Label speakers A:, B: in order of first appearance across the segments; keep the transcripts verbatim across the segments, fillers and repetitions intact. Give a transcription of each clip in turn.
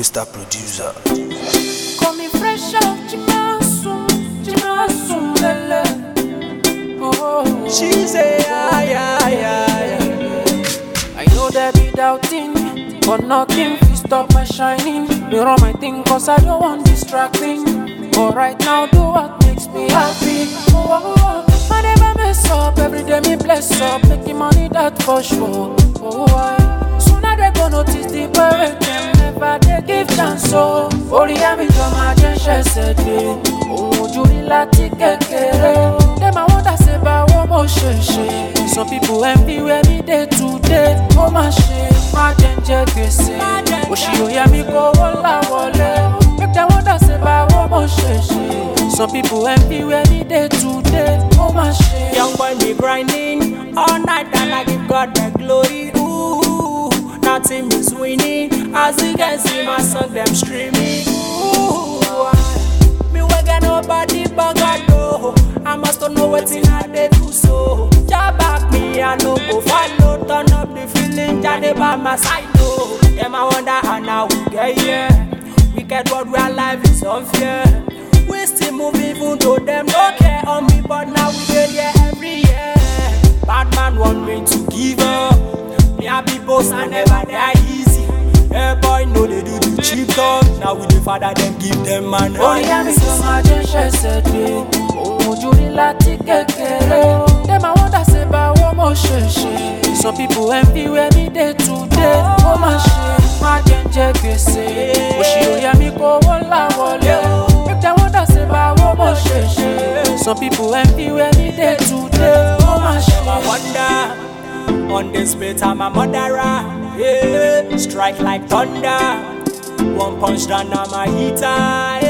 A: Mister Producer.
B: Call me fresh out, Jimasu, Jimasu, lele. Oh,
A: She say, yeah, yeah, yeah, yeah.
B: I know there be doubting, but nothing will stop my shining. They run my thing cause I don't want distracting. But right now, do what makes me happy. Oh, oh, oh. I never mess up, every day me bless up. Making money, that for sure. Oh, I sooner they go notice the parade. Them never they give chance. So, Ori ami jama jen shese de. Oh, juri lati kekere. Them I wonder say ba wo mo sheshe. Some people envy where me day today. Oh my shit, my jenje gbese. Oshi oya mi ko wola wole. Make them wonder say ba wo mo sheshe. Some people envy where me day today. Oh my shit.
C: Young boy me grinding all night and I give God the glory. Ooh, nothing is winning. As you can see my song them streaming. Ooh, me we get nobody but God know. I must know what's in I do so. Ja back me I no go follow. Turn up the feeling, ja they by my side though. Them I wonder how now we get here. We get what we are life is unfair. We still move even though them don't care on me, but now we get here every year. Bad man want me to give up. Me a be boss I never die easy. Hey boy know they do the cheap talk. Now we the father them give them man.
B: Ori ami jama jen shese de. Oh, juri lati kekere. Them I wonder say ba wo mo sheshe. Some people envy where me day today. Oh my shit, my jenje gbese. Oshi oya mi ko wola wole. Make them wonder say ba wo mo sheshe. Some people envy where me day today. Oh my shit.
C: I wonder on this bit I'm a murderer. Yeah, strike like thunder. One punch down I'm a hitter.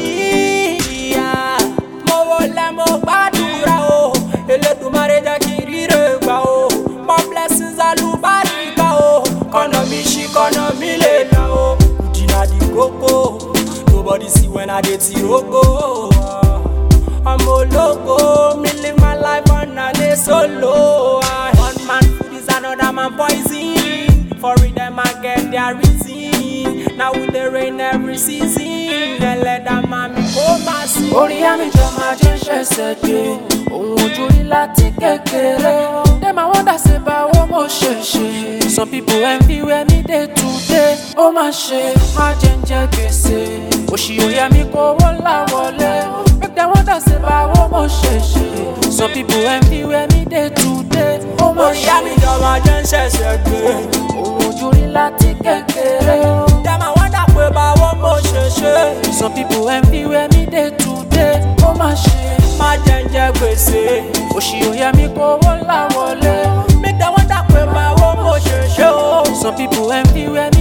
C: Yeah, mo wole mo gbadura o. Eledumare jẹ́ kí n ríre gbà o. More blessings alubarika o. Kọ́nà mi ṣí kọ́nà mi lè là o. Jìnnà di kókó. Nobody see when I dey ti rogo. I'm a loco, me live my life on a day solo. One man food is another man poison. For it them I get their reason. Now with the rain every season, they let that man me go massive.
B: Ori ami jama jen shese de. Oh, juri lati kekere. Them I wonder say ba wo mo sheshe. Some people envy where me day today. Oh my shit, my jenje gbese. Oshi oya mi ko wola wole. Make them wonder say ba wo mo sheshe. Some people envy where me day today. Oh my
C: Ori
B: shit.
C: ami jama jen shese de.
B: Oh, juri lati kekere.
C: Them I wonder pé báwo mo ṣe ṣe.
B: Some people envy where me day today. Oh my shit.
C: Má jẹ́ ń jẹ gbèsè.
B: Oshi oya mi ko wola wole.
C: Make them wonder pé báwo mo ṣe ṣe o.
B: Some people envy where